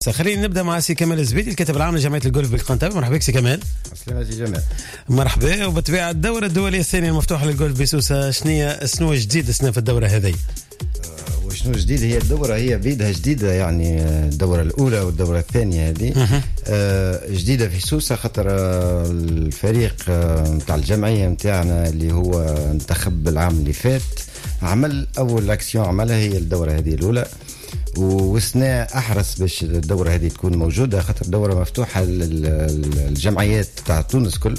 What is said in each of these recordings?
خلينا نبدا مع سي كمال الزبيدي الكاتب العام لجمعيه الجولف بالقنطبه. مرحبا بك سي كمال. السلام سي جمال. مرحبا. وبالطبيعه الدوره الدوليه الثانيه المفتوحه للجولف بسوسه، شنو جديد السنه في الدوره هذه؟ وشنو جديد؟ هي الدوره هي بيدها جديده، يعني الدوره الاولى والدوره الثانيه هذه جديده في سوسه، خاطر الفريق نتاع الجمعيه نتاعنا اللي هو انتخب العام اللي فات عمل اول اكسيون عملها هي الدوره هذه الاولى، والسنة أحرص باش الدورة هذه تكون موجودة، خاطر الدورة مفتوحة للجمعيات تاع تونس كل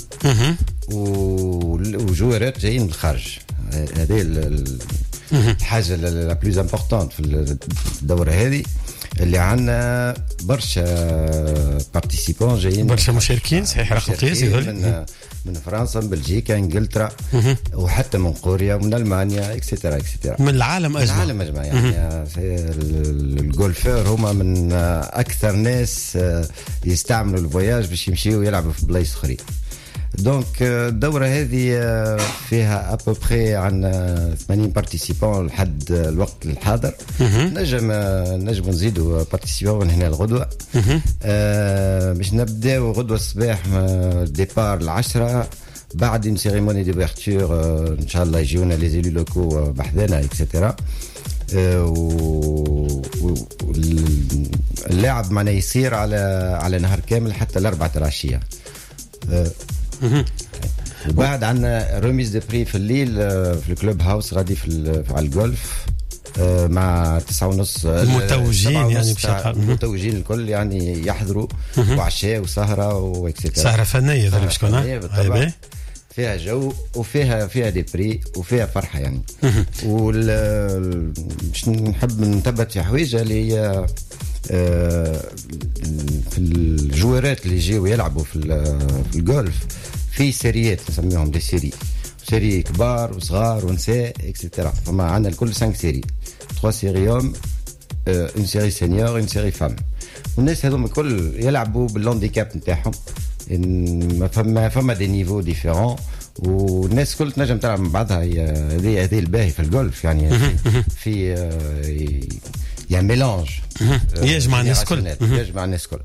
وجوارات جايين من الخارج. هذه الحاجة لا بلوز امبورطونت في الدورة هذه، اللي عندنا برشا بارتيسيبون جايين، برشا مشاركين. صحيح، رقم قياسي من فرنسا، من بلجيكا، انجلترا، وحتى من كوريا ومن المانيا اكسترا اكسترا، من العالم اجمع. العالم اجمع يعني الجولفور هما من اكثر ناس يستعملوا الفواياج باش يمشيوا يلعبوا في بلايص اخرين. دونك الدوره هذه فيها ابوبري عن 80 بارتيسيبون لحد الوقت الحاضر. نجم نزيدوا بارتيسيبون من هنا الغدوه. باش نبداو غدوه الصباح ديبار 10 بعد une cérémonie d'ouverture ان شاء الله يجيونا لي زيلو لوكو بحذانا اكسترا. اللاعب معنا يصير على نهار كامل حتى الأربعة العشية. وبعد عندنا روميز دي بري في الليل في الكلوب هاوس غادي على الجولف مع 9:30 المتوجين، يعني المتوجين الكل يعني يحضروا وعشاء وسهرة واكسترا. سهرة فنية باش تكون فيها جو وفيها دي بري وفيها فرحة يعني. مش نحب نثبت في حويجة اللي هي في الجوارات اللي يجيو يلعبوا في الجولف في سيريات نسميهم دي سيري كبار وصغار ونساء اكسترا. فما عندنا الكل 5 سيري، 3 سيري يوم، اون سيري سينيور، اون سيري فام. والناس هذوم الكل يلعبوا بالهانديكاب نتاعهم، فما دي نيفو ديفيرون، والناس كل تنجم تلعب مع بعضها. هذه الباهي في الجولف يعني في يعني ميلانج يجمع الناس كل، يجمع الناس كل.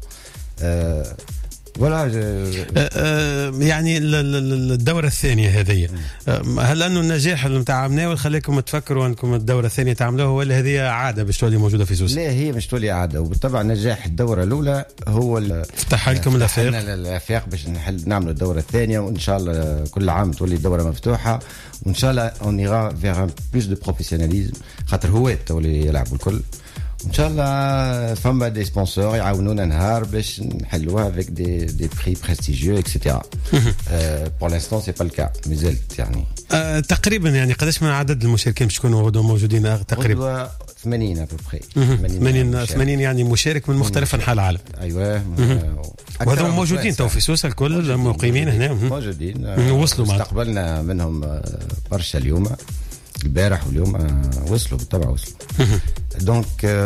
ولا يعني الدورة الثانية هذه، هل أنه النجاح اللي متعاملناه خليكم تفكروا أنكم الدورة الثانية تعملوها، ولا هذه عادة باش تولي موجودة في سوسة؟ لا، هي مش تولي عادة، وبالطبع نجاح الدورة الأولى هو فتح لكم الأفاق باش نعملوا الدورة الثانية، وإن شاء الله كل عام تولي الدورة مفتوحة، وإن شاء الله on ira vers un plus de professionnalisme، خاطر هواة تولي يلعبوا الكل. ان شاء الله فما دي سبونسور يعاونونا نهار باش نحلوها avec des prix prestigieux etc. pour l'instant c'est pas le cas مازلت يعني. تقريبا يعني قداش من عدد المشاركين باش يكونوا غدوه موجودين؟ تقريبا 80 ابوبري. 80 يعني مشارك من مختلف انحاء العالم. ايوه. وهذول موجودين تو في سوسه الكل مقيمين هنا موجودين. وصلوا استقبلنا منهم برشا اليوم، البارح واليوم وصلوا بالطبع وصلوا. دونك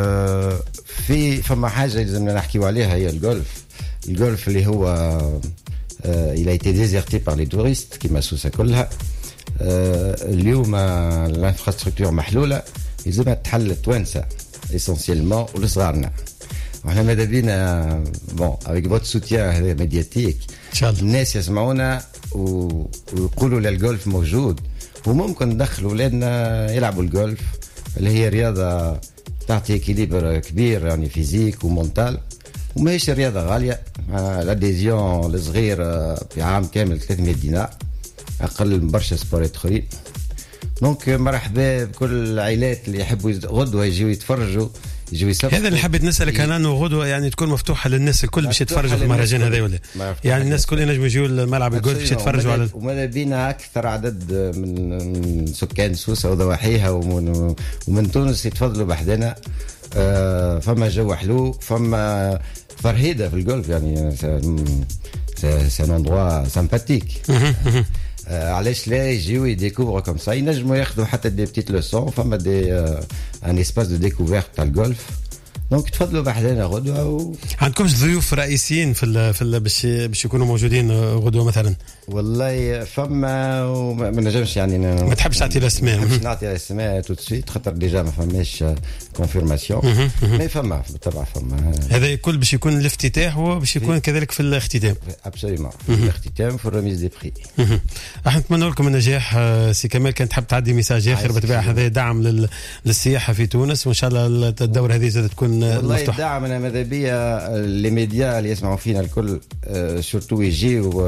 فما حاجه لازمنا نحكيو عليها، هي الجولف اللي هو il a été déserté par les touristes كيما سوسه كلها. اليوم الانفراستركتور محلوله، لازمها تحل توانسه اسونسيلمون ولصغارنا. وحنا ماذا بينا بون افيك فوت سوتيان هذا ميدياتيك ان شاء الله الناس يسمعونا ويقولوا للجولف موجود، وممكن ندخل اولادنا يلعبوا الجولف اللي هي رياضه تعطي اكيليبر كبير يعني فيزيك ومونتال، وماهيش رياضه غاليه. الاديزيون الصغير في عام كامل 300 دينار، اقل من برشا سبورات اخرين. دونك مرحبا بكل العائلات اللي يحبوا غدوه يجيو يتفرجوا، يجيو يسافروا. هذا اللي حبيت نسالك انا، انه غدوه يعني تكون مفتوحه للناس الكل باش يتفرجوا في المهرجان هذا، ولا يعني الناس كل ينجموا يجيوا الملعب الجولف باش يتفرجوا على. وماذا بينا اكثر عدد من سكان سوسه وضواحيها ومن تونس يتفضلوا بحدنا. فما جو حلو، فما فرهيده في الجولف يعني سي ان اندروا سامباتيك. علاش لا يجيو يديكوفروا كوم سا، ينجموا ياخذوا حتى دي بتيت لوسون. فما دي ان اسباس دو ديكوفيرت تاع الجولف دونك تفضلوا بحذانا غدوه عندكمش ضيوف رئيسيين في باش يكونوا موجودين غدوه مثلا؟ والله فما وما نجمش يعني ما تحبش تعطي الاسماء؟ مش نعطي الاسماء تو سويت خاطر ديجا ما فماش كونفيرماسيون. مي فما بالطبع فما هذا الكل باش يكون الافتتاح وباش يكون كذلك في الاختتام. ابسوليومون في الاختتام في الرميز دي بري. راح نتمنى لكم النجاح. سي كمال كان تحب تعدي ميساج اخر بالطبيعه هذا دعم للسياحه في تونس وان شاء الله الدوره هذه زادت تكون والله مفتوحه. الدعم انا ماذا بيا لي ميديا اللي يسمعوا فينا الكل سورتو يجيو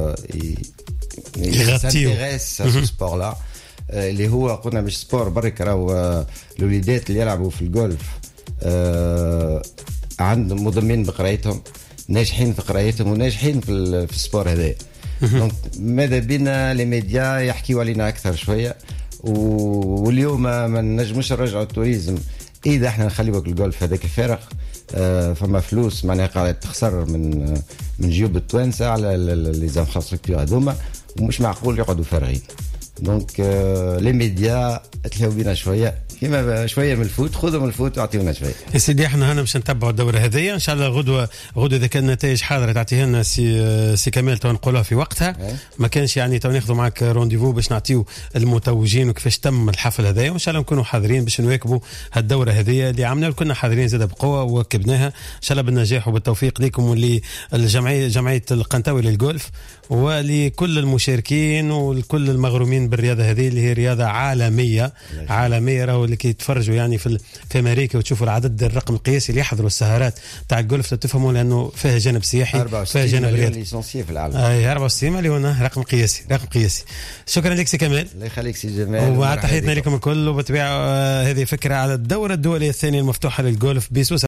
يغطيو سبور لا اللي هو قلنا مش سبور برك راهو الوليدات اللي يلعبوا في الجولف عندهم مضمين بقرايتهم ناجحين في قرايتهم وناجحين في السبور هذا. دونك ماذا بينا لي ميديا يحكيوا علينا اكثر شويه واليوم ما نجموش نرجعوا التوريزم اذا احنا نخليوا الجولف هذاك فارغ. فما فلوس معناها قاعده تخسر من جيوب التوانسه على لي زانفراستركتور هذوما ومش معقول يقعدوا فارغين. دونك لي ميديا تلاقوا بينا شويه كيما شويه من الفوت خذوا من الفوت واعطيونا شويه. يا سيدي احنا هنا باش نتبعوا الدوره هذه ان شاء الله غدوه اذا كان النتائج حاضره تعطيها لنا سي كمال تو نقولها في وقتها. ما كانش يعني تو ناخذوا معك رونديفو باش نعطيو المتوجين وكيفاش تم الحفل هذايا وان شاء الله نكونوا حاضرين باش نواكبوا هالدوره هذه اللي عملنا وكنا حاضرين زاد بقوه وواكبناها ان شاء الله بالنجاح وبالتوفيق لكم ولجمعيه القنطاوي للجولف ولكل المشاركين ولكل المغرومين بالرياضه هذه اللي هي رياضه عالميه راهو اللي كيتفرجوا يعني في امريكا وتشوفوا العدد الرقم القياسي اللي يحضروا السهرات تاع الجولف تفهموا لانه فيها جانب سياحي فيها جانب رياضي. ليسونسيي في العالم 64 مليون رقم قياسي. شكرا لك سي كمال. الله يخليك سي جمال وتحياتنا لكم الكل وبالطبيعه هذه فكره على الدوره الدوليه الثانيه المفتوحه للجولف بسوسه.